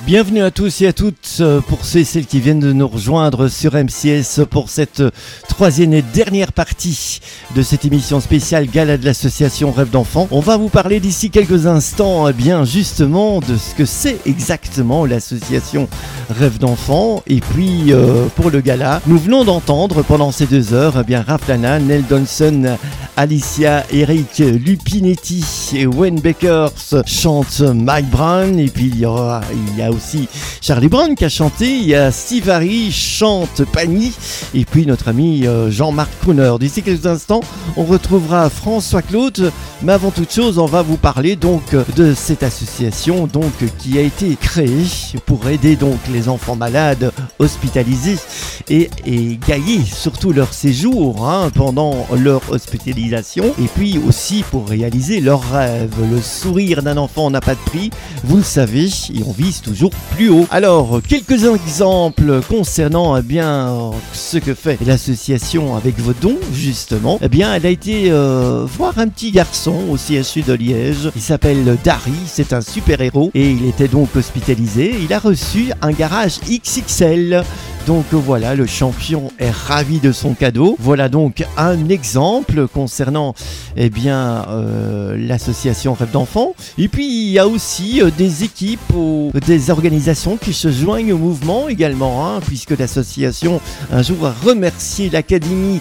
Bienvenue à tous et à toutes pour ceux et celles qui viennent de nous rejoindre sur MCS pour cette troisième et dernière partie de cette émission spéciale Gala de l'association Rêve d'enfant. On va vous parler d'ici quelques instants bien justement de ce que c'est exactement l'association Rêve d'enfant. Et puis pour le gala, nous venons d'entendre pendant ces 2 heures Raph Lana, Nell Donson, Alicia, Eric Lupinetti et Wayne Bakers chantent Mike Brown. Et puis il y a aussi Charlie Brown qui a chanté, il y a Steve Harry chante Pani, et puis notre ami Jean-Marc Crooner. D'ici quelques instants, on retrouvera François Claude, mais avant toute chose, on va vous parler donc de cette association donc qui a été créée pour aider donc les enfants malades hospitalisés et égayer surtout leur séjour pendant leur hospitalisation, et puis aussi pour réaliser leurs rêves. Le sourire d'un enfant n'a pas de prix, vous le savez, et on vise toujours plus haut. Alors, quelques exemples concernant ce que fait l'association avec vos dons, justement. Elle a été voir un petit garçon au CHU de Liège. Il s'appelle Dari, c'est un super-héros et il était donc hospitalisé. Il a reçu un garage XXL. Donc voilà, le champion est ravi de son cadeau. Voilà donc un exemple concernant l'association Rêve d'enfant. Et puis il y a aussi des équipes ou des organisations qui se joignent au mouvement également, puisque l'association un jour a remercié l'académie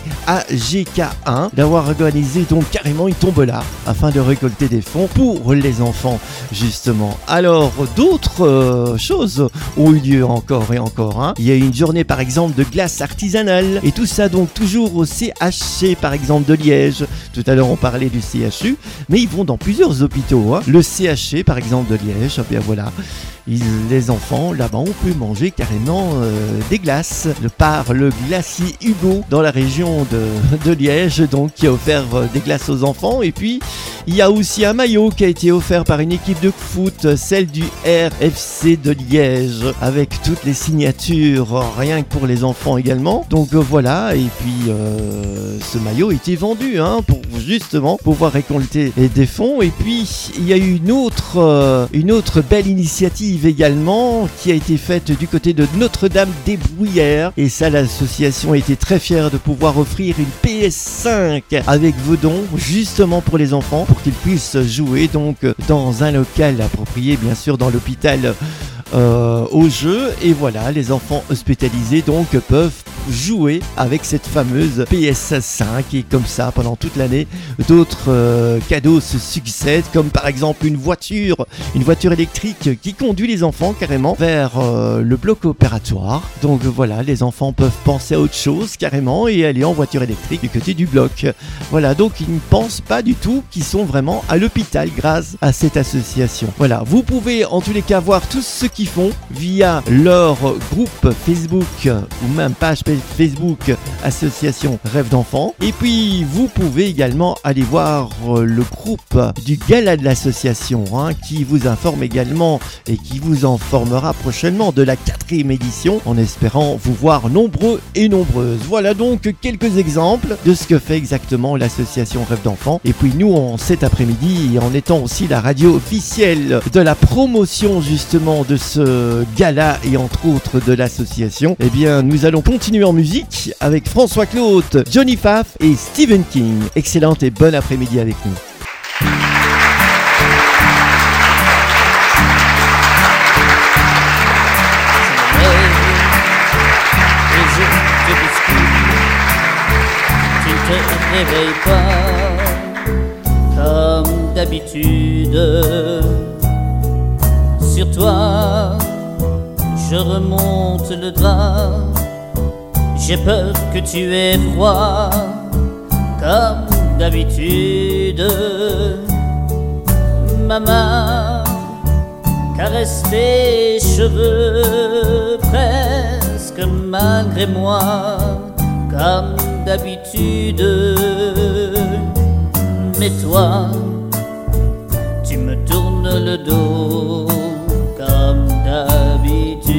AGK1 d'avoir organisé donc carrément une tombola afin de récolter des fonds pour les enfants justement. Alors d'autres choses ont eu lieu encore et encore. Il y a une journée par exemple de glace artisanale et tout ça donc toujours au CHC par exemple de Liège. Tout à l'heure on parlait du CHU, mais ils vont dans plusieurs hôpitaux. Le CHC par exemple de Liège, voilà. Les enfants, là-bas, on peut manger carrément des glaces par le glacier Hugo dans la région de Liège, donc qui a offert des glaces aux enfants. Et puis, il y a aussi un maillot qui a été offert par une équipe de foot, celle du RFC de Liège, avec toutes les signatures, rien que pour les enfants également. Donc voilà, et puis ce maillot a été vendu pour justement pouvoir récolter des fonds. Et puis, il y a eu une autre belle initiative également qui a été faite du côté de Notre-Dame des Bruyères, et ça l'association était très fière de pouvoir offrir une PS5 avec vos dons justement pour les enfants pour qu'ils puissent jouer donc dans un local approprié bien sûr dans l'hôpital au jeu. Et voilà, les enfants hospitalisés donc peuvent jouer avec cette fameuse PS5, et comme ça pendant toute l'année d'autres cadeaux se succèdent, comme par exemple une voiture électrique qui conduit les enfants carrément vers le bloc opératoire. Donc voilà, les enfants peuvent penser à autre chose carrément et aller en voiture électrique du côté du bloc. Voilà, donc ils ne pensent pas du tout qu'ils sont vraiment à l'hôpital grâce à cette association. Voilà, vous pouvez en tous les cas voir tout ce qu'ils font via leur groupe Facebook ou même page Facebook Association Rêve d'enfant. Et puis vous pouvez également aller voir le groupe du gala de l'association qui vous informe également et qui vous informera prochainement de la 4e édition, en espérant vous voir nombreux et nombreuses. Voilà donc quelques exemples de ce que fait exactement l'association Rêve d'enfant. Et puis nous, en cet après-midi, en étant aussi la radio officielle de la promotion justement de ce gala et entre autres de l'association, nous allons continuer en musique avec François Claude, Johnny Pfaff et Stephen King. Excellente et bon après-midi avec nous. Réveille pas comme d'habitude. Sur toi, je remonte le drap. J'ai peur que tu aies froid comme d'habitude. Ma main caresse tes cheveux presque malgré moi comme d'habitude. Mais toi, tu me tournes le dos comme d'habitude.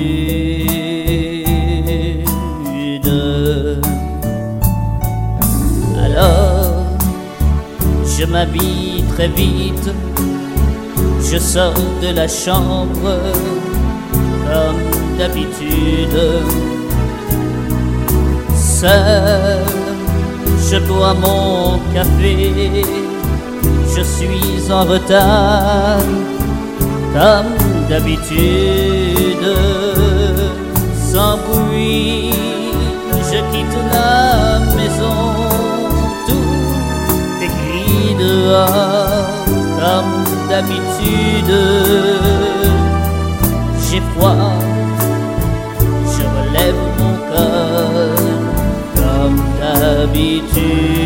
Alors, je m'habille très vite, je sors de la chambre comme d'habitude. Seul, je bois mon café, je suis en retard, comme d'habitude. Sans bruit, je quitte la maison, tout est gris dehors, comme d'habitude. J'ai froid, je relève mon cœur, comme d'habitude.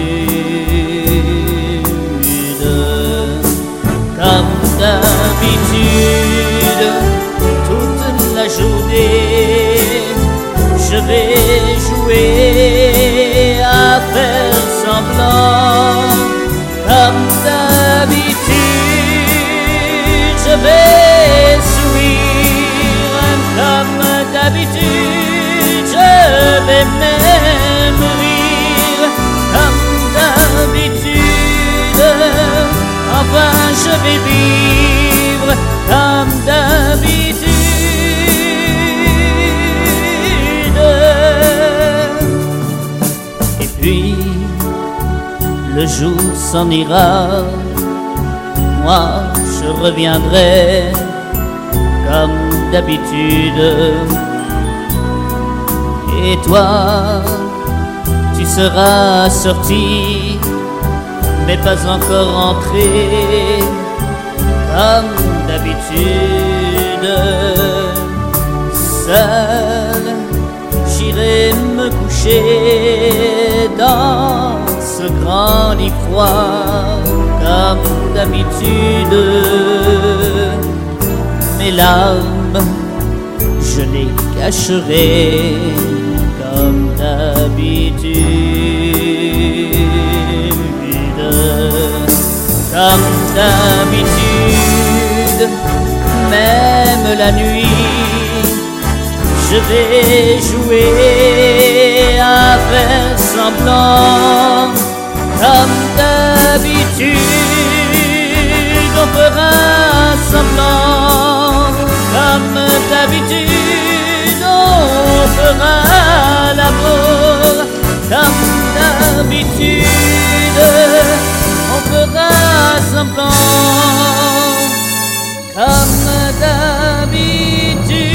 Comme d'habitude, toute la journée, je vais jouer à faire semblant. Comme d'habitude, je vais sourire. Comme d'habitude, je vais même rire. Comme d'habitude, enfin je vais vivre. Comme d'habitude. Et puis le jour s'en ira, moi je reviendrai comme d'habitude. Et toi, tu seras sorti, mais pas encore entré, comme d'habitude. Seul, j'irai me coucher dans ce grand lit froid, comme d'habitude. Mes larmes, je les cacherai, comme d'habitude. Comme d'habitude, même la nuit, je vais jouer à faire semblant. Comme d'habitude, on fera semblant. Comme d'habitude, on fera l'amour. Comme d'habitude, on fera semblant. Comme d'habitude.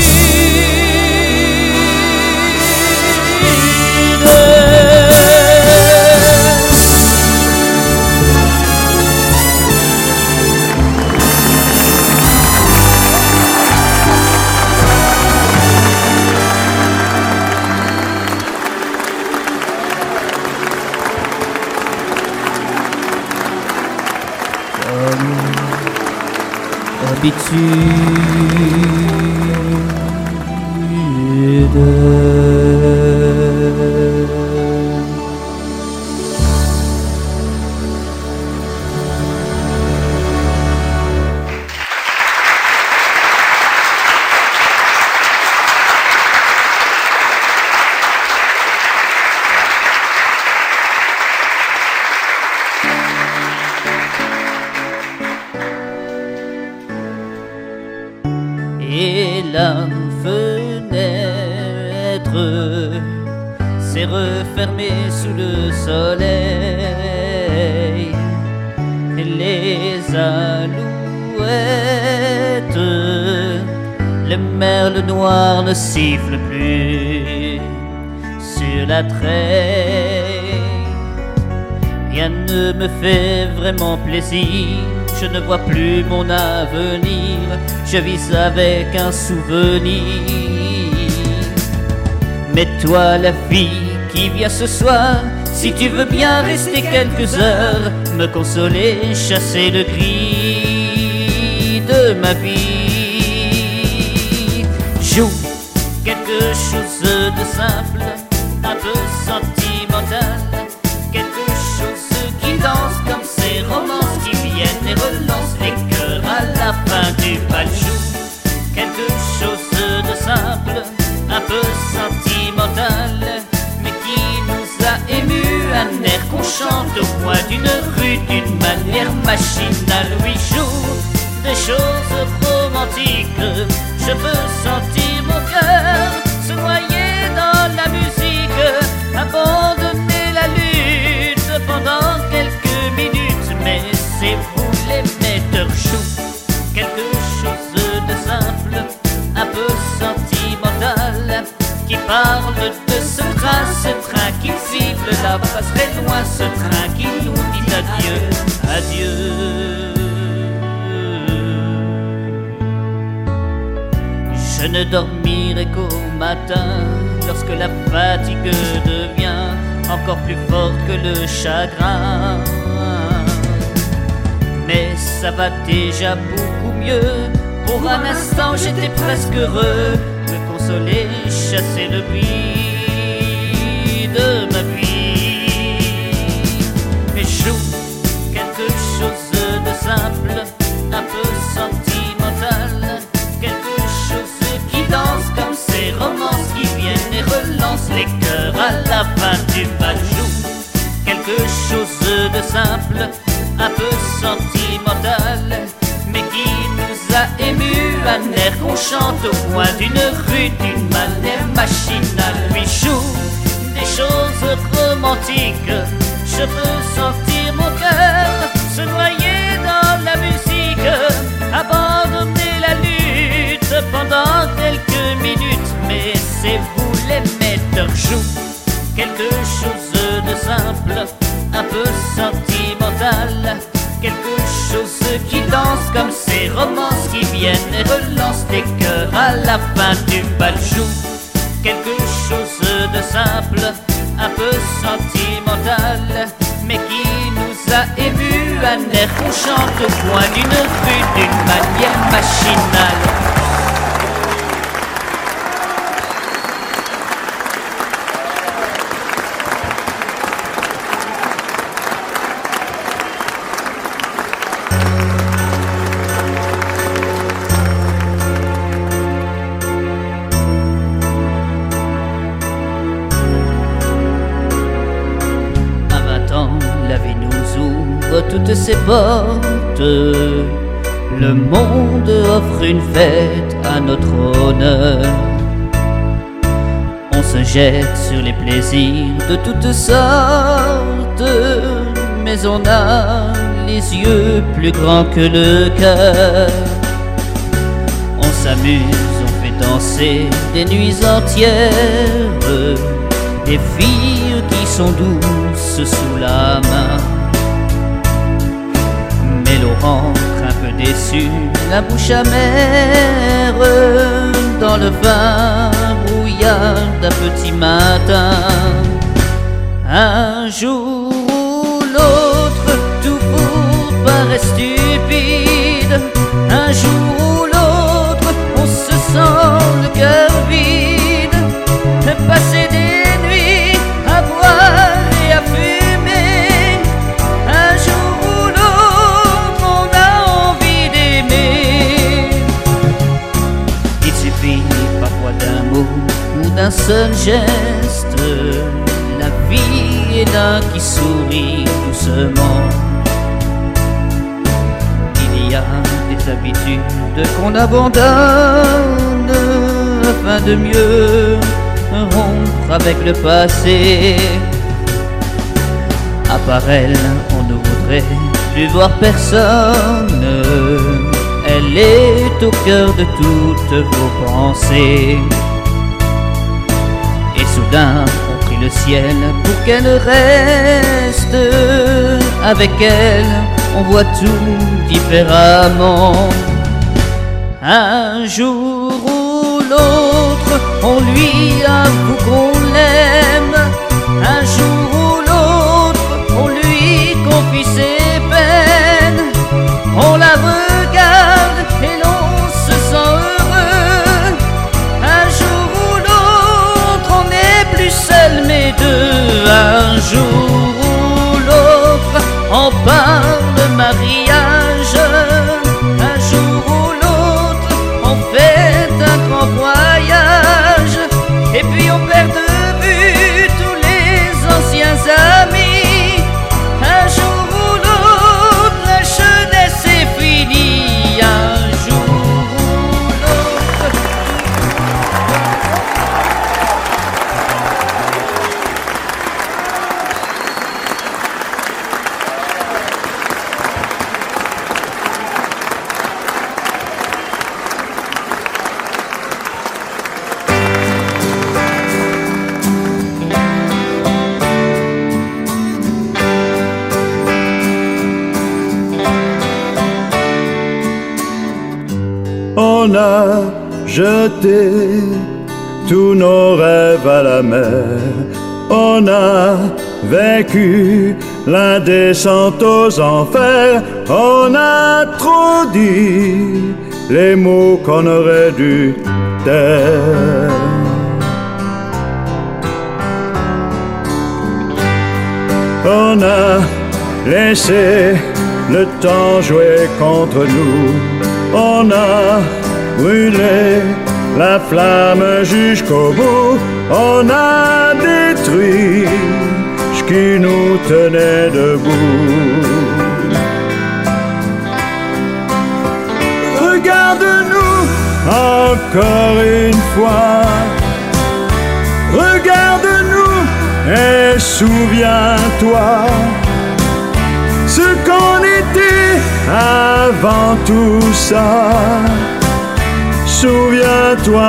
Et la fenêtre s'est refermée sous le soleil. Et les alouettes, les merles noirs ne sifflent plus sur la treille. Rien ne me fait vraiment plaisir, je ne vois plus mon avenir, je vis avec un souvenir. Mais toi, la fille qui vient ce soir, si tu veux bien rester quelques heures, me consoler, chasser le gris de ma vie. Joue quelque chose de simple, un peu sentimental, quelque chose qui danse comme ces romances qui viennent et relancent les cœurs à la fin du bal. Joue quelque chose de simple, un peu sentimental, mais qui nous a émus, un air qu'on chante au coin d'une rue d'une manière machinale. Oui, joue des choses romantiques, je veux sentir parle de ce train qui siffle la passerait loin, ce train qui nous dit adieu, adieu. Je ne dormirai qu'au matin, lorsque la fatigue devient encore plus forte que le chagrin. Mais ça va déjà beaucoup mieux. Pour un instant j'étais presque heureux, me consoler, chasser le bruit de ma vie. Mais joue quelque chose de simple, un peu sentimental, quelque chose qui danse comme ces romances qui viennent et relancent les cœurs à la fin du bal. Joue quelque chose de simple, un peu sentimental, mais qui nous a émus, un air qu'on chante au coin d'une rue d'une manière machinale. Puis joue des choses romantiques, je peux sentir mon cœur se noyer dans la musique, abandonner la lutte pendant quelques minutes. Mais c'est vous les metteurs, joue quelque chose de simple, un peu sentimental, quelque chose qui danse comme ces romances qui viennent et relancent les cœurs à la fin du bal. Joue quelque chose de simple, un peu sentimental, mais qui nous a émus, un air qu'on chante au coin d'une rue d'une manière machinale. La vie nous ouvre toutes ses portes, le monde offre une fête à notre honneur. On se jette sur les plaisirs de toutes sortes, mais on a les yeux plus grands que le cœur. On s'amuse, on fait danser des nuits entières, des filles qui sont douces sous la main. Mais Laurent, un peu déçu, la bouche amère, dans le vin brouillard d'un petit matin. Un jour ou l'autre, tout vous paraît stupide. Un jour ou l'autre, on se sent le cœur vide. Passer des nuits à boire et à fumer, un jour ou l'autre on a envie d'aimer. Il suffit parfois d'un mot ou d'un seul geste, la vie est là qui sourit doucement. Il y a des habitudes qu'on abandonne afin de mieux rompre avec le passé. À part elle, on ne voudrait plus voir personne. Elle est au cœur de toutes vos pensées. Et soudain, on prie le ciel pour qu'elle reste. Avec elle, on voit tout différemment. Un jour ou l'autre, on lui avoue qu'on l'aime. Un jour ou l'autre, on lui confie ses peines. On la regarde et l'on se sent heureux. Un jour ou l'autre, on n'est plus seul mais deux. Un jour ou l'autre, on parle de mariage. Un jour ou l'autre, on fait un grand voyage. On a jeté tous nos rêves à la mer. On a vaincu l'indécente aux enfers. On a trop dit les mots qu'on aurait dû taire. On a laissé le temps jouer contre nous. On a brûlé la flamme jusqu'au bout. On a détruit ce qui nous tenait debout. Regarde-nous encore une fois. Regarde-nous et souviens-toi ce qu'on était avant tout ça. Souviens-toi.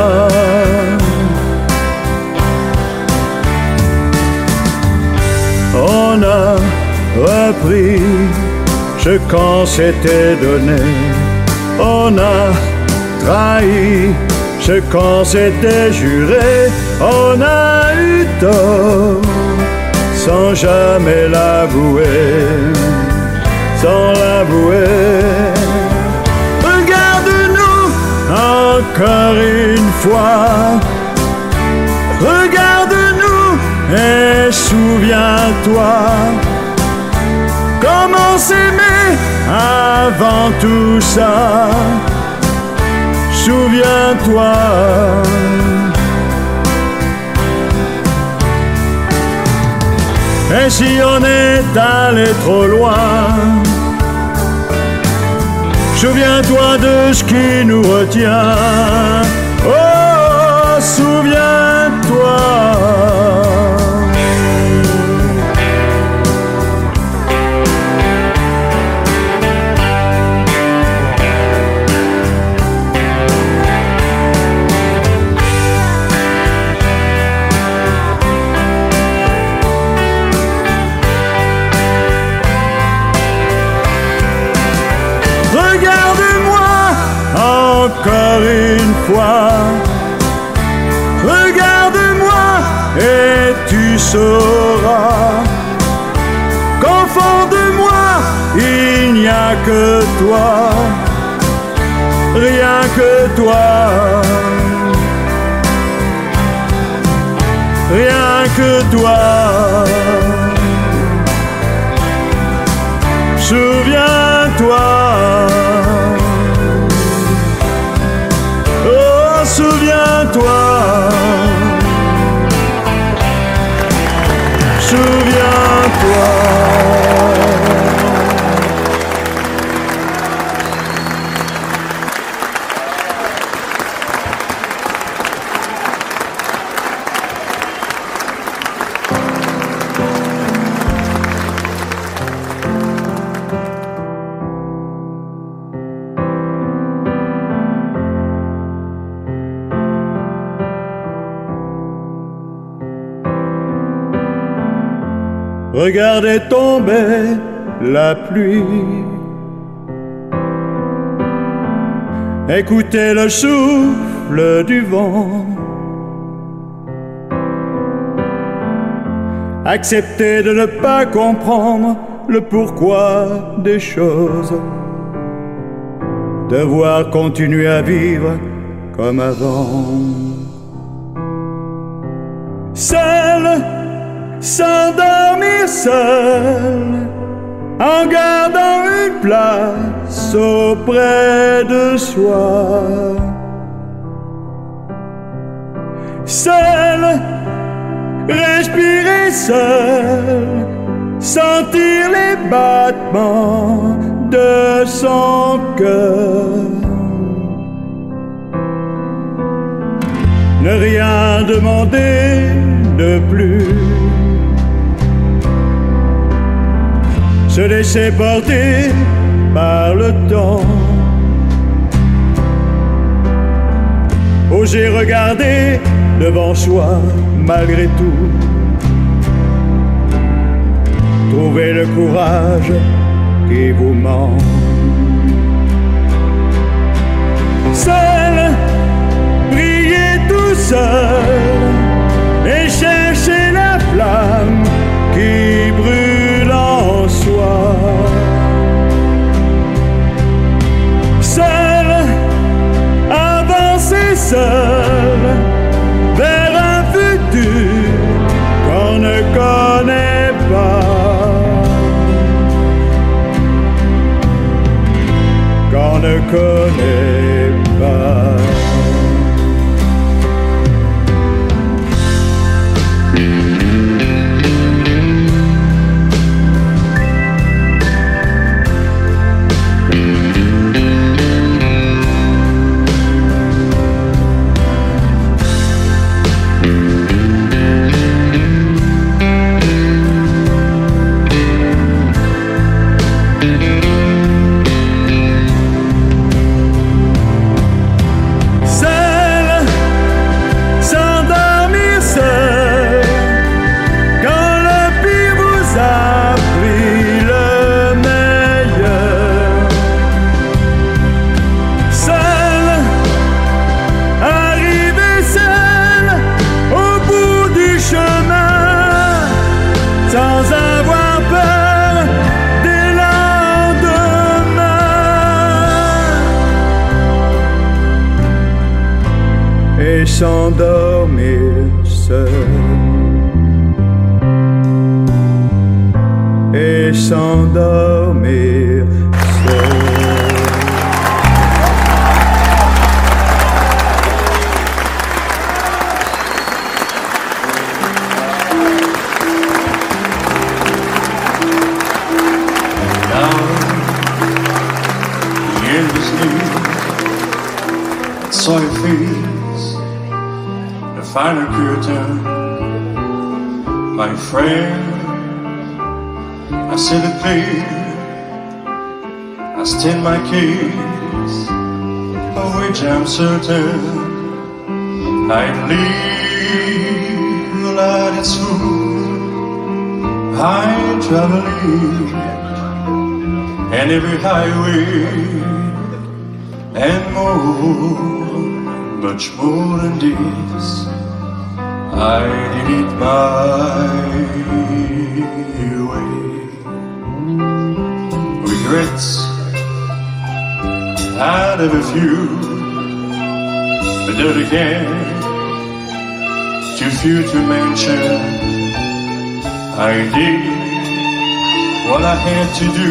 On a repris ce qu'on s'était donné. On a trahi ce qu'on s'était juré. On a eu tort sans jamais l'avouer. Sans l'avouer. Regarde-nous encore une fois. Regarde-nous et souviens-toi comment s'aimer avant tout ça. Souviens-toi. Et si on est allé trop loin, souviens-toi de ce qui nous retient. Oh, souviens-toi. Encore une fois, regarde-moi et tu sauras qu'au fond de moi, il n'y a que toi, rien que toi, rien que toi. Souviens-toi. Souviens-toi, souviens-toi. Regardez tomber la pluie. Écoutez le souffle du vent. Acceptez de ne pas comprendre le pourquoi des choses. Devoir continuer à vivre comme avant. Seul, s'endormir seul, en gardant une place auprès de soi. Seul, respirer seul, sentir les battements de son cœur. Ne rien demander de plus. Se laisser porter par le temps. Oser regarder devant soi malgré tout. Trouver le courage qui vous manque. seul, prier tout seul et chercher la flamme qui brûle en soi. Seul, avancer seul vers un futur qu'on ne connaît pas, qu'on ne connaît pas. S'endormir seul et s'endormir seul. Down the endless need, saw your face, the final curtain, my friend. I said it clear, I state my case, of which I'm certain. I believe that it's true. I traveling and every highway and more, much more than this. I did it my way. Regrets, I have a few, but then again, too few to mention. I did what I had to do,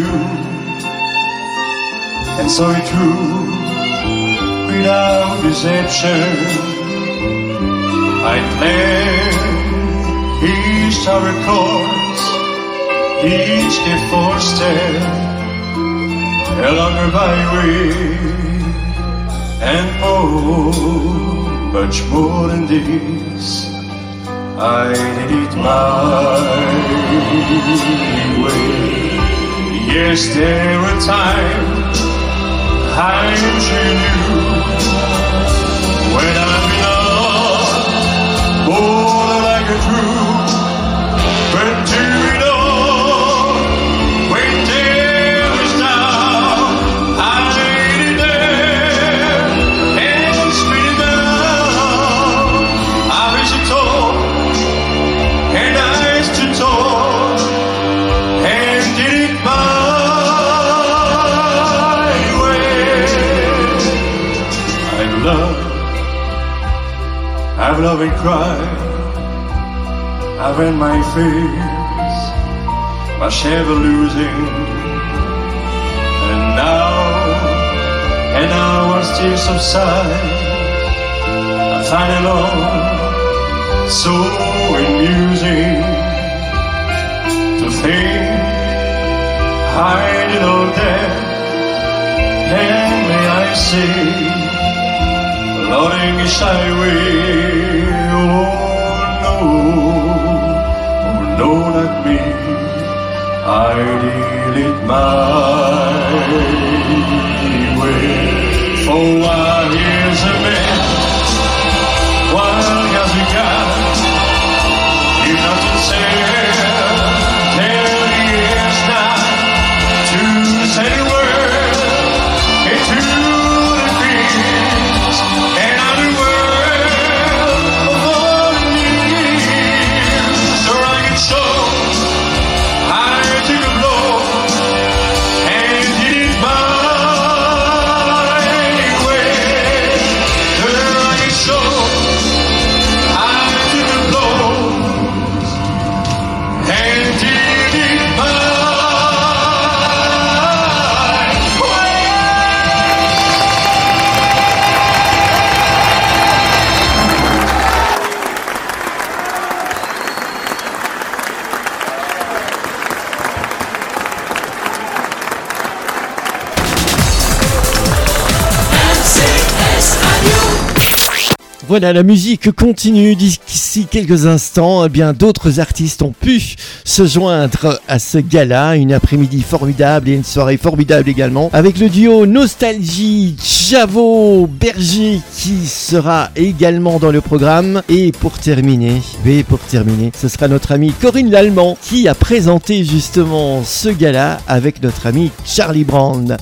and saw it through without deception. I planned each tower course, each day step along a byway, and more, much more than this. I did it my way. Yes, there were times I'm sure you knew when I've been lost, more than I could prove. But do it all when there was doubt. I did it there and spit it down. I wish it all. And I stood tall and did it my way. I've loved and cried, I've had my fears, my share of losing, and now once tears subside, I find it all so amusing to think I did all that, and may I say, Lord, English highway, oh no, not me, I did it my way. For while here's a man, while here's a guy, you not to say, tell he is not to say the word, and to the fear. Voilà, la musique continue. D'ici quelques instants, eh bien, d'autres artistes ont pu se joindre à ce gala. Une après-midi formidable et une soirée formidable également. Avec le duo Nostalgie, Javo, Berger qui sera également dans le programme. Et pour terminer, ce sera notre amie Corinne Lallemand qui a présenté justement ce gala avec notre ami Charlie Brand.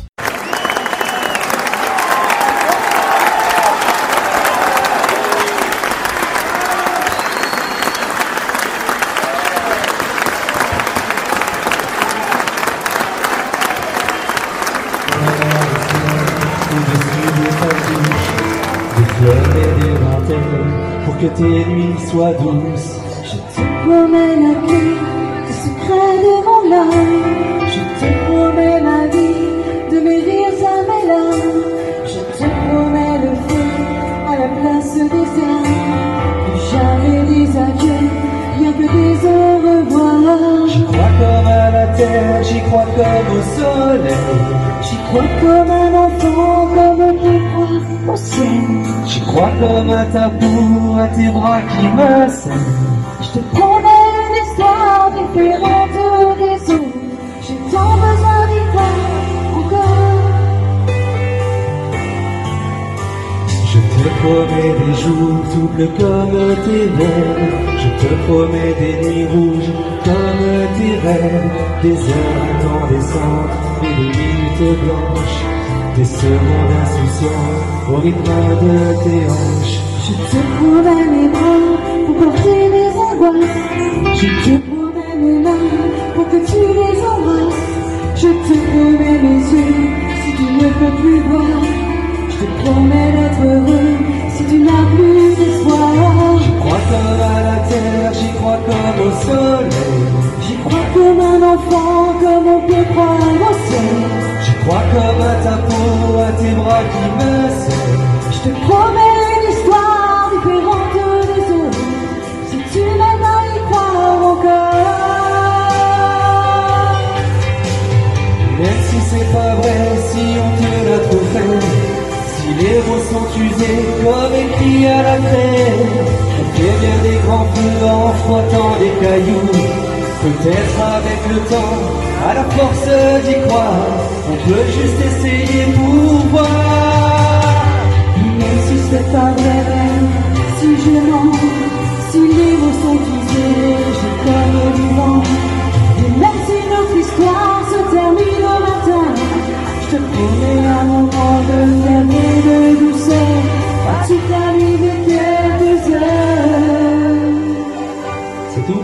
Que tes nuits soient douces. Je te promets la clé des secrets de mon âme. Je te promets ma vie, de mes rires à mes larmes. Je te promets le feu à la place des armes. Plus jamais des adieux, rien que des au revoir. J'y crois comme à la terre, j'y crois comme au soleil. J'y crois comme un enfant, comme on peut croire au ciel. J'y crois comme à ta peau, à tes bras qui me serrent. Je te promets une histoire différente des autres. J'ai tant besoin d'y croire encore. Je te promets des jours doubles comme tes rêves. Je te promets des nuits rouges comme tes rêves. Des heures incandescentes et des minutes blanches. Des secondes insouciantes au rythme de tes hanches. Je te promets mes bras pour porter mes angoisses. Je te promets mes mains pour que tu les embrasses. Je te promets mes yeux si tu ne peux plus voir. Je te promets d'être heureux si tu n'as plus d'espoir. J'y crois comme à la terre, j'y crois comme au soleil. J'y crois comme un enfant, comme on peut croire au ciel. J'y crois comme à ta peau, à tes bras qui me serrent. Je te promets une histoire différente des autres. Si tu m'aimes à y croire encore. Même si c'est pas vrai, si on te l'a trop fait. Si les mots sont usés comme écrits à la craie. On fait bien des grands feux en frottant des cailloux. Peut-être avec le temps, à la force d'y croire, on peut juste essayer pour voir. Même si c'est pas vrai, si je mens, si les mots sont usés, j'ai comme du vent. Et même si notre histoire se termine au matin, je te promets un moment de calme et de douceur, pas toute la nuit de quelques heures. C'est tout?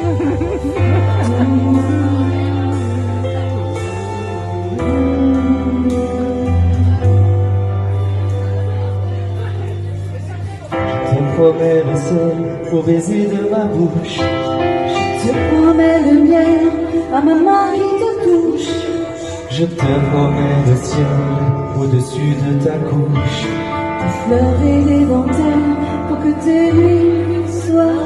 Je te promets le sel au baiser de ma bouche. Je te promets le miel à ma main qui te touche. Je te promets le ciel au-dessus de ta couche. Des fleurs et des dentelles pour que tes nuits soient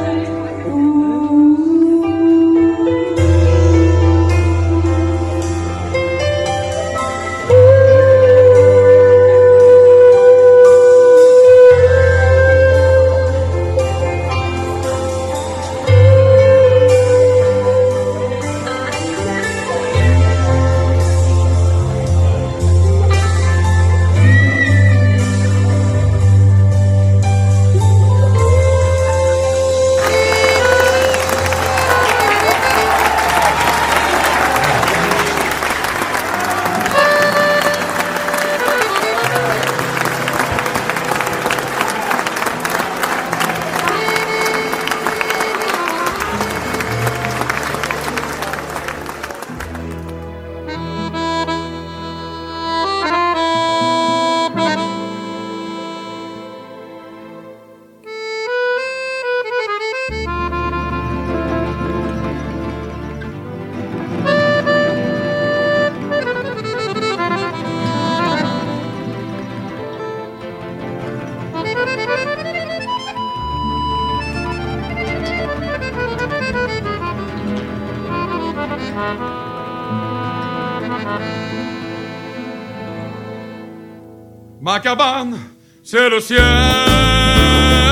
Ma cabane, c'est le ciel.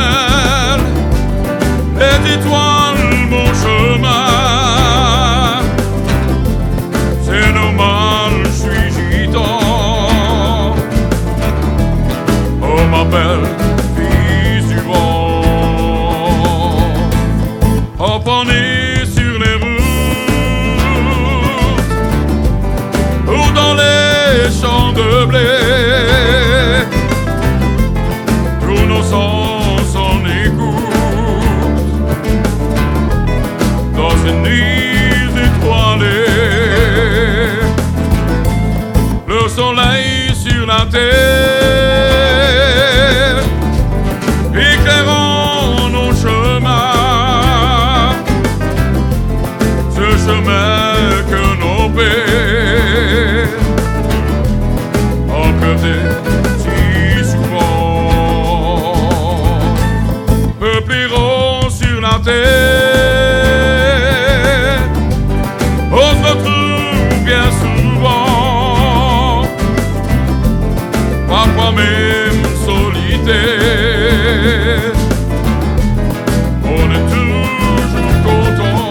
replieront sur la terre. On se retrouve bien souvent, parfois même solitaire. On est toujours content.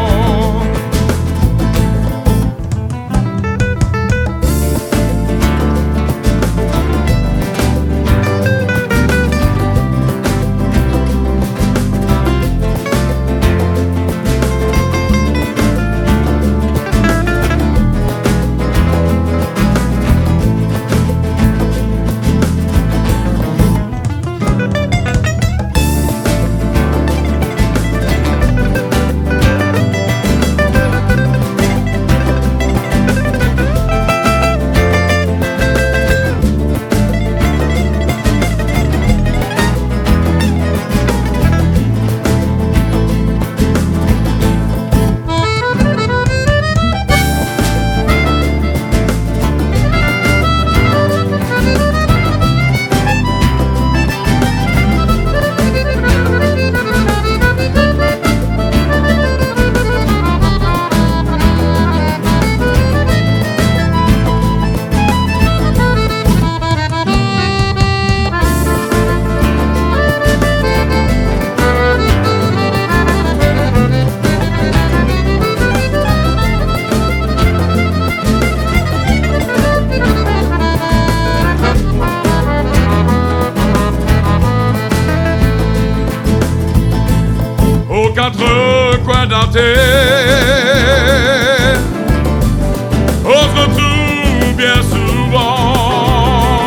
Quatre coins de la terre, on se retrouve bien souvent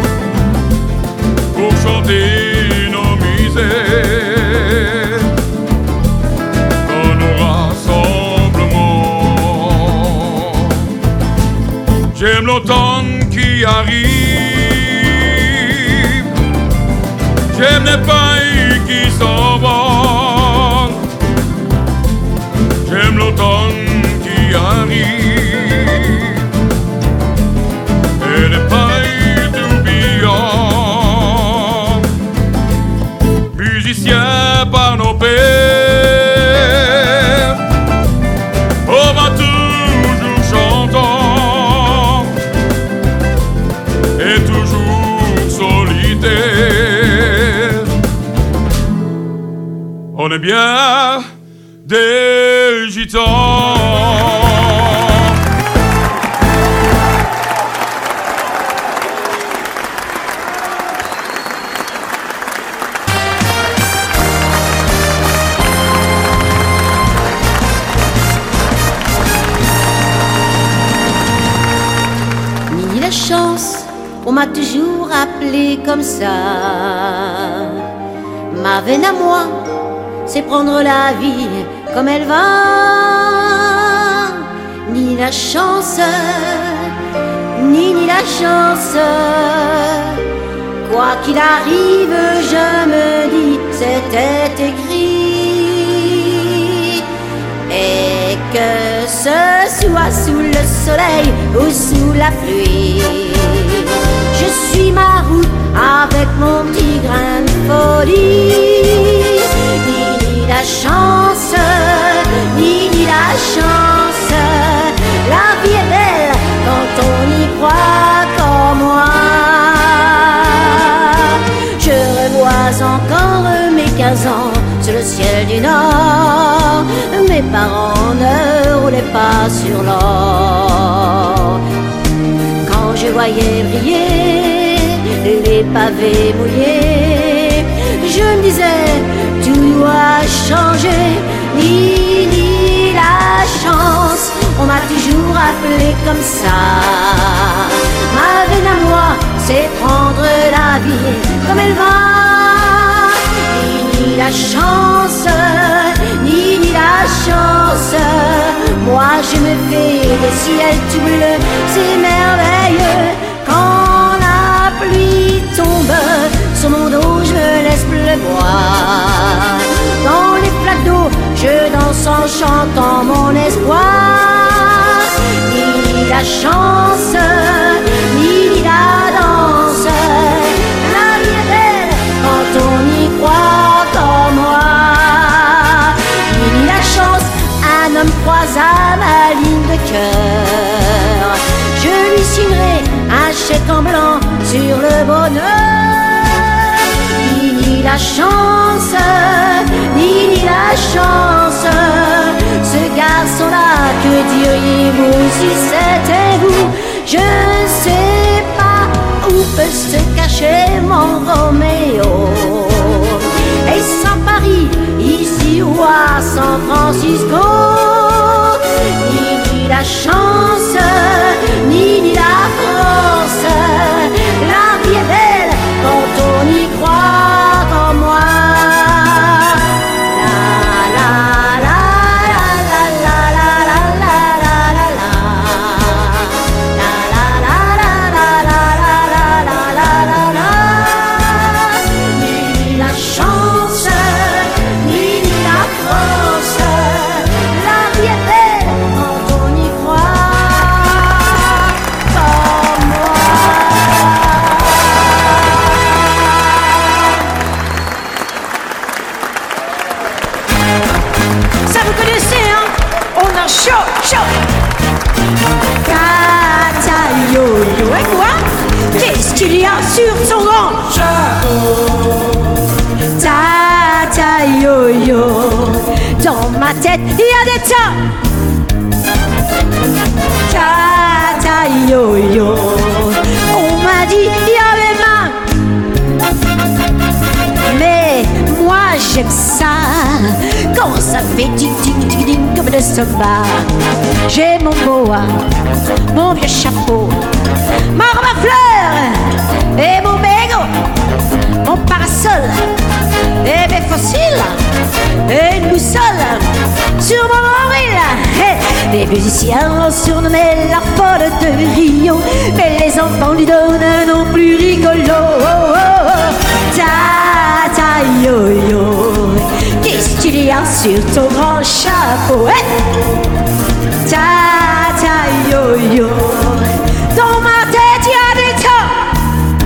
pour chanter nos misères dans nos rassemblements. J'aime l'automne qui arrive, j'aime les pailles qui s'en vont. J'aime l'automne qui arrive et les pailles tourbillons. Musiciens par nos pères, on va toujours chantant et toujours solitaire. On est bien des gitans. Ni la chance, on m'a toujours appelé comme ça. Ma veine à moi, c'est prendre la vie comme elle va. Ni la chance, ni la chance. Quoi qu'il arrive, je me dis, c'était écrit. Et que ce soit sous le soleil ou sous la pluie, je suis ma route avec mon petit grain de folie. Ni la chance, ni la chance. La vie est belle quand on y croit comme moi. Je revois encore mes 15 ans sur le ciel du Nord. Mes parents ne roulaient pas sur l'or. Quand je voyais briller les pavés mouillés, je me disais, tout doit changer. Ni la chance, on m'a toujours appelé comme ça. Ma veine à moi, c'est prendre la vie comme elle va. Ni la chance, ni la chance. Moi je me fais des ciels tout bleus, c'est merveilleux. Quand la pluie tombe sur mon dos, je me laisse pleuvoir. Dans les flaques d'eau, je danse en chantant mon espoir. Ni la chance, ni la danse. La vie est belle quand on y croit comme la chance, ni la chance. Ce garçon-là, que diriez-vous si c'était vous? Je ne sais pas où peut se cacher mon Roméo. Et sans Paris, ici ou à San Francisco, ni la chance, ni la France. La vie est belle quand on y croit comme moi. Qu'est-ce qu'il y a sur son grand chapeau? Tata yo-yo. Dans ma tête, il y a des tas. Tata yo-yo. On m'a dit, il y avait mains. Mais moi, j'aime ça. Quand ça fait ding-ding-ding-ding comme le samba. J'ai mon boa, mon vieux chapeau, ma robe à fleurs et mon bégo, mon parasol et mes fossiles et une boussole sur mon nombril. Les musiciens l'ont surnommé la folle de Rio, mais les enfants lui donnent un nom plus rigolo. Tata yo-yo, qu'est-ce qu'il y a sur ton grand chapeau? Tata yo-yo, dans ma tête y a des tas.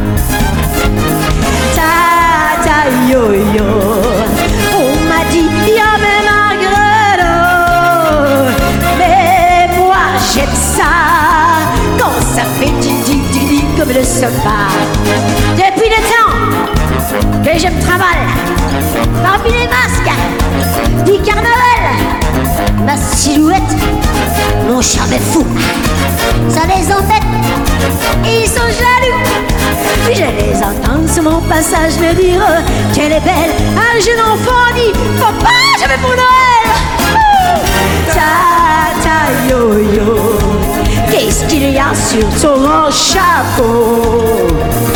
Tata yo-yo, on m'a dit y a même un grelot. Mais moi j'aime ça, quand ça fait ding-ding-ding comme le samba. Depuis le temps que je me travaille parmi les masques du carnaval, ma silhouette, mon charme est fou, ça les embête, ils sont jaloux. Puis je les entends sur mon passage me dire qu'elle est belle. Un jeune enfant dit papa, je vais pour Noël. Tata yo-yo, qu'est-ce qu'il y a sur ton grand chapeau?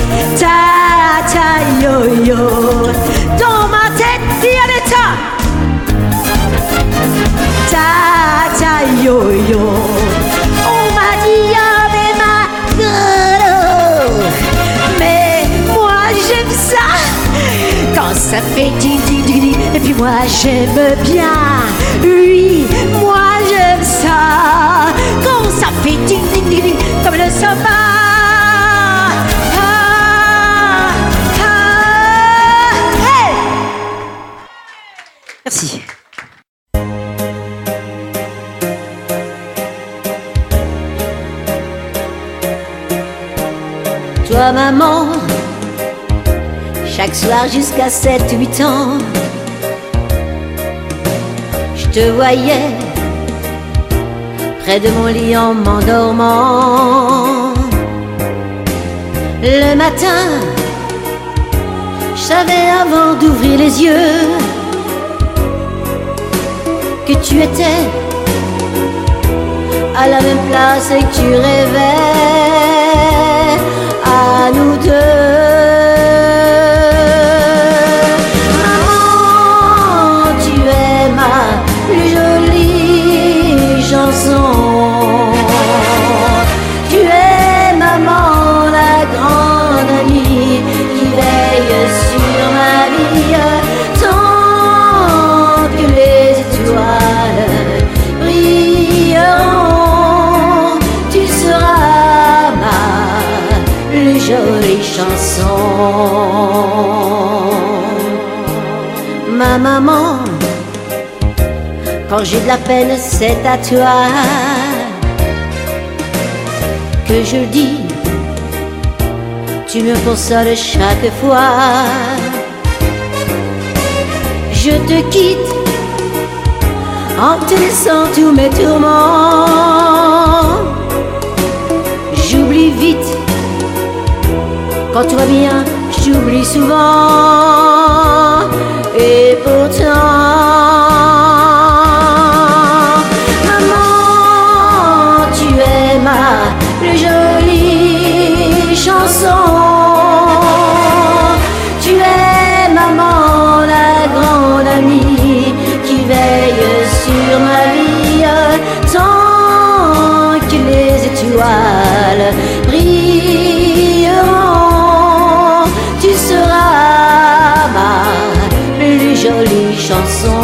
Tata yo-yo, dans ma tête il y a des tas. Tata yo-yo, on m'a dit y'avait ma grelot. Mais moi j'aime ça, quand ça fait ding-ding-ding. Et puis moi j'aime bien, oui, moi j'aime ça, quand ça fait ding-ding-ding comme le samba. Hey! Merci. Toi maman, chaque soir jusqu'à 7-8 ans, je te voyais près de mon lit en m'endormant. Le matin, je savais avant d'ouvrir les yeux que tu étais à la même place et que tu rêvais à nous deux. Maman, tu es ma plus jolie chanson. Tu es maman, la grande amie qui veille sur ma vie tant que les étoiles brilleront. Tu seras ma plus jolie chanson. Ma maman, quand j'ai de la peine, c'est à toi que je le dis. Tu me consoles chaque fois. je te quitte en te laissant tous mes tourments. J'oublie vite, quand tout va bien, j'oublie souvent. Et pourtant, maman, tu es ma plus jolie chanson. Tu es maman, la grande amie qui veille sur ma vie tant que les étoiles brilleront. Tu seras ma plus jolie chanson.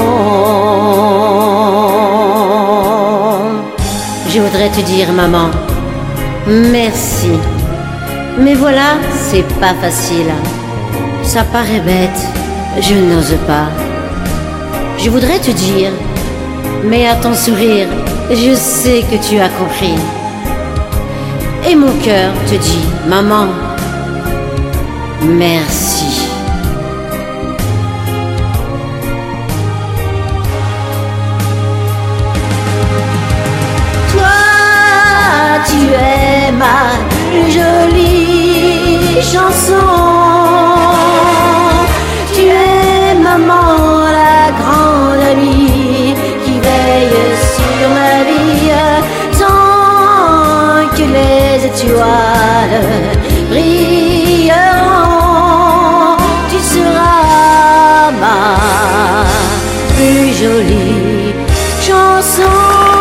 Je voudrais te dire, maman, merci. Mais voilà, c'est pas facile. Ça paraît bête, je n'ose pas. Je voudrais te dire, mais à ton sourire, je sais que tu as compris. Et mon cœur te dit, maman, merci. Toi, tu es ma plus jolie chanson. Tu es maman, la grande amie qui veille sur ma vie tant que les étoiles brilleront. Tu seras ma plus jolie chanson.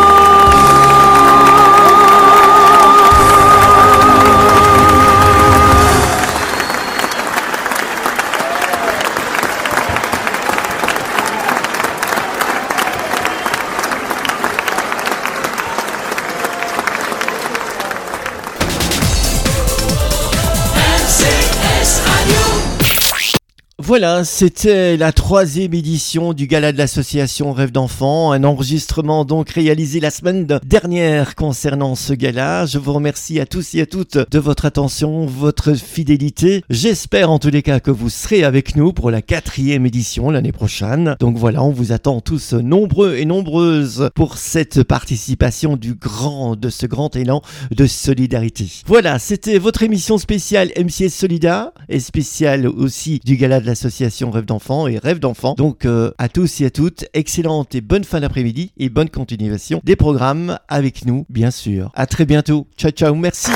Voilà, c'était la 3e édition du gala de l'association Rêve d'enfant, un enregistrement donc réalisé la semaine dernière concernant ce gala. Je vous remercie à tous et à toutes de votre attention, votre fidélité. J'espère en tous les cas que vous serez avec nous pour la 4e édition l'année prochaine. Donc voilà, on vous attend tous nombreux et nombreuses pour cette participation de ce grand élan de solidarité. Voilà, c'était votre émission spéciale MCS Solida et spéciale aussi du gala de l'association Rêve d'enfant et Rêve d'enfant. Donc à tous et à toutes, excellente et bonne fin d'après-midi et bonne continuation des programmes avec nous, bien sûr. À très bientôt. Ciao, ciao, merci.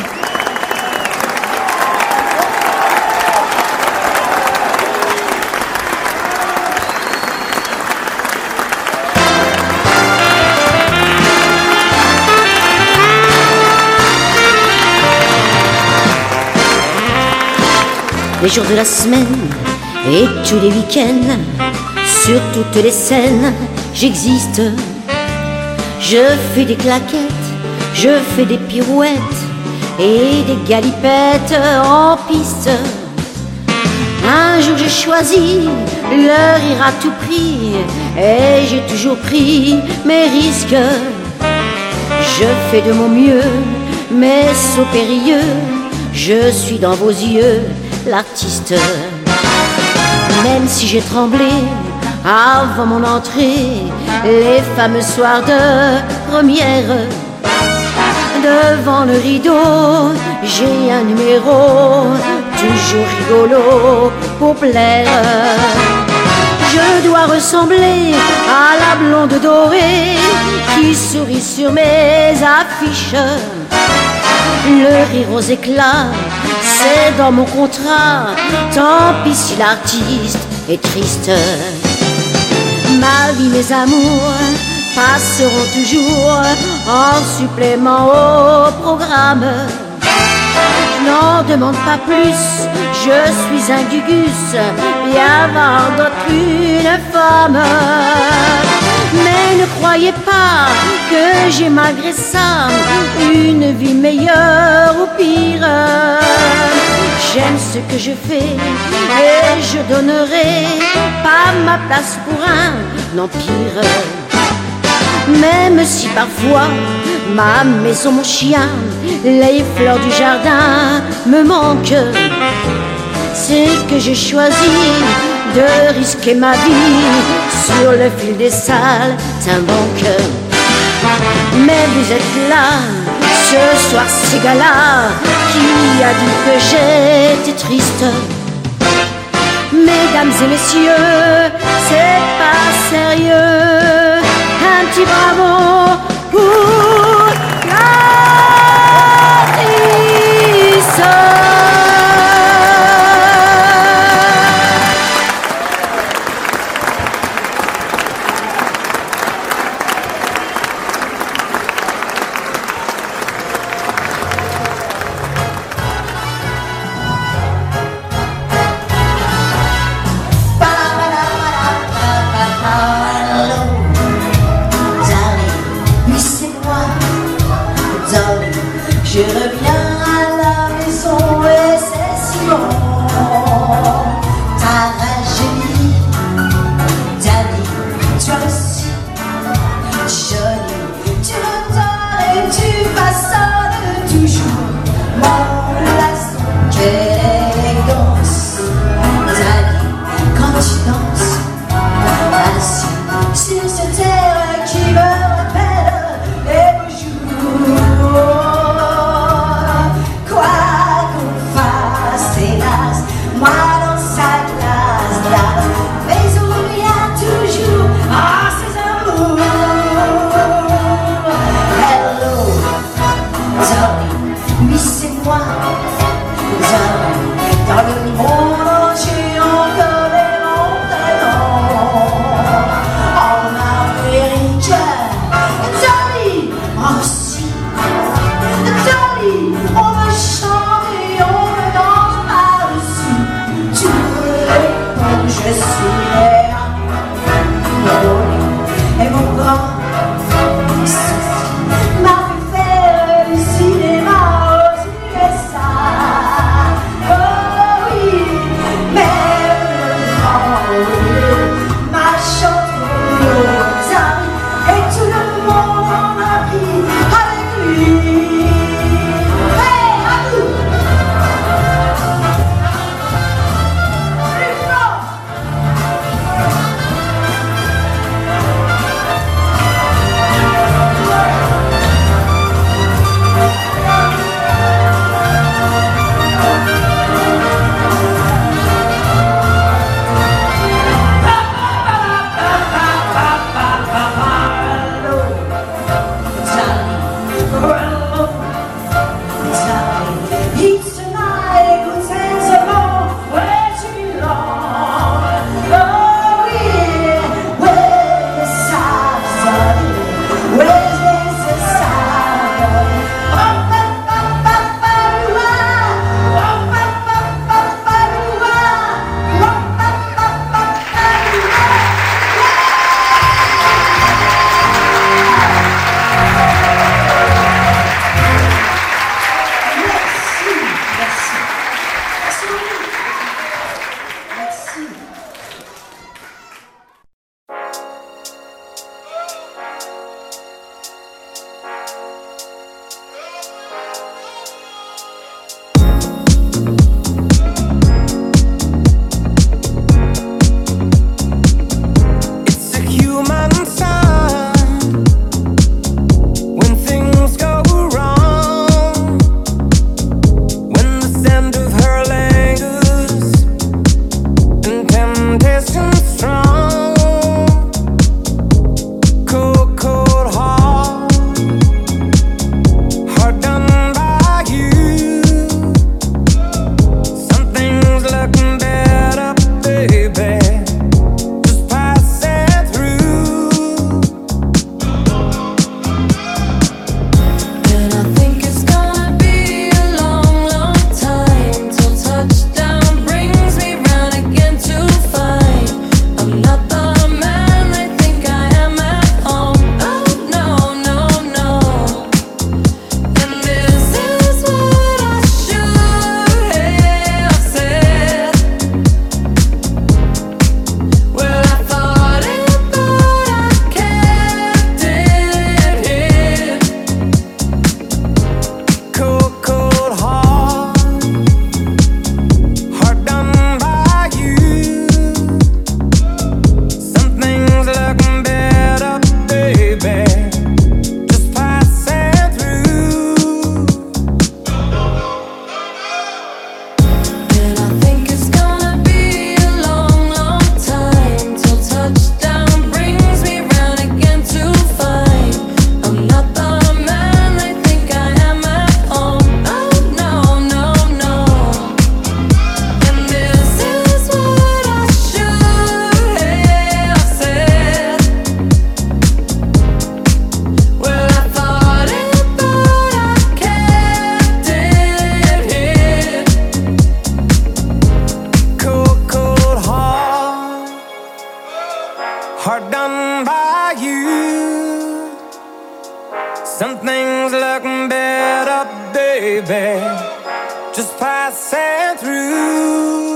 Les jours de la semaine et tous les week-ends, sur toutes les scènes, j'existe. Je fais des claquettes, je fais des pirouettes et des galipettes en piste. Un jour j'ai choisi le rire à tout prix et j'ai toujours pris mes risques. Je fais de mon mieux, mais saut périlleux, je suis dans vos yeux l'artiste. Même si j'ai tremblé avant mon entrée, les fameux soirs de première, devant le rideau, j'ai un numéro toujours rigolo pour plaire. Je dois ressembler à la blonde dorée qui sourit sur mes affiches. Le rire aux éclats, c'est dans mon contrat, tant pis si l'artiste est triste. Ma vie, mes amours passeront toujours en supplément au programme. Je n'en demande pas plus, je suis un gugus, bien avant d'autres une femme. Mais ne croyez pas que j'ai malgré ça une vie meilleure ou pire. J'aime ce que je fais et je donnerai pas ma place pour un empire. Même si parfois ma maison, mon chien, les fleurs du jardin me manquent, c'est que j'ai choisi de risquer ma vie sur le fil des saltimbanques. Mais vous êtes là, ce soir c'est gala. Qui a dit que j'étais triste? Mesdames et messieurs, c'est pas sérieux. Un petit bravo pour Clarisse. Darling, hard done by you. Some things look better, baby, just passing through.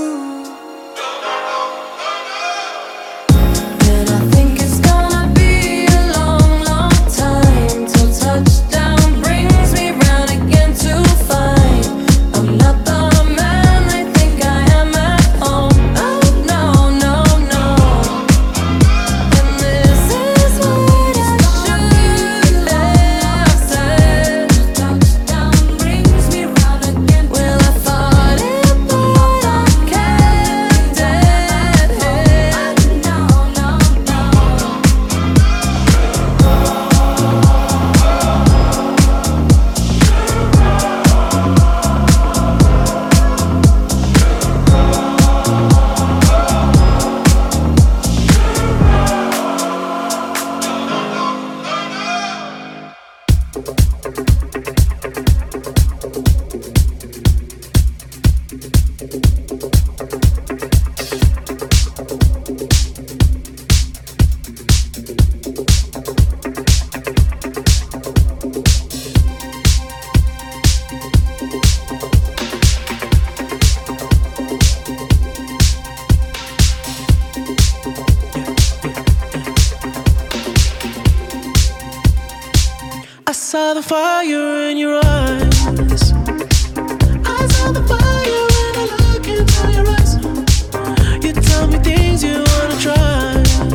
saw the fire in your eyes. I saw the fire when I look into your eyes. You tell me things you wanna try.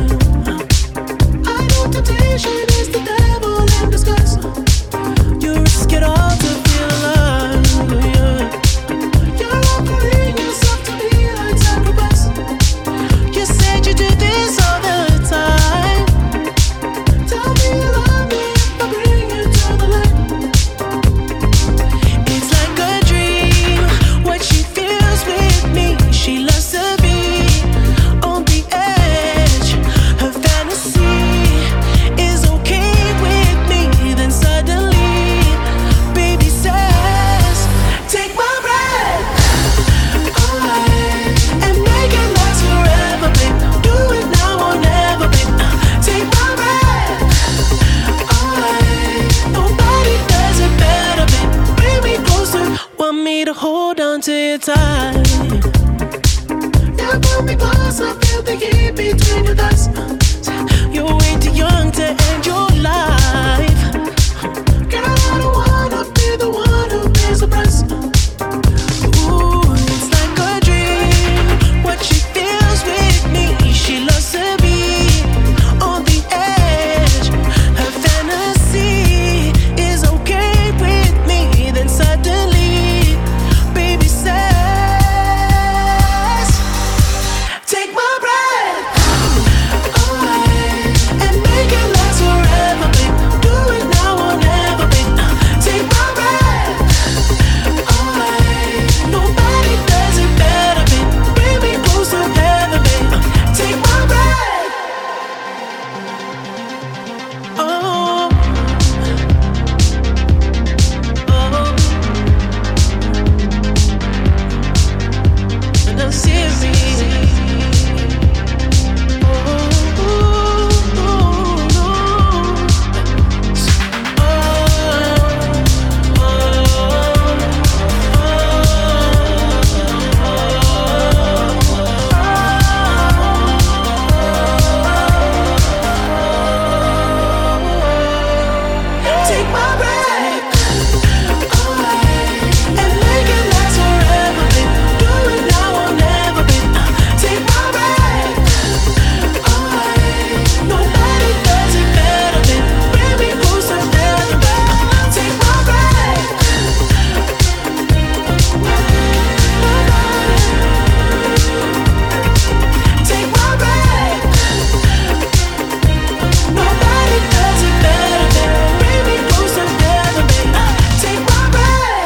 I know temptation is the devil in disguise. You risk it all to feel alive, yeah. You're offering yourself to me like sacrifice. You said you do this all the time. Tell me you love me if I bring you to the light. It's like a dream, what she feels with me. She loves to be on the edge. Her fantasy is okay with me. Then suddenly, baby says, take my breath away and make it last forever, babe. Do it now or never, babe. Take my breath away. Nobody does it better, babe. Bring me closer. Want me to hold on to you tight. Yeah, pull me close. I feel the heat between your thighs. You're way too young to end your life. Girl, I don't wanna be the one who pays the price. Ooh, it's like a dream, what she feels with me. She loves to be on the edge. Her fantasy is okay with me. Then suddenly, baby says, take my breath away and make it last forever, babe. Do it now or never, babe. Take my breath away. Nobody does it better, babe. Bring me closer, heaven, babe. Take my breath. Oh, and I'm serious. Take my breath away and make it last forever, babe. Do it now or never, babe. Take my breath away. Nobody does it better, babe. Bring me closer, heaven, babe. Take my breath. Take my breath. Nobody does it better, babe. Bring me closer, heaven, babe. Take my breath.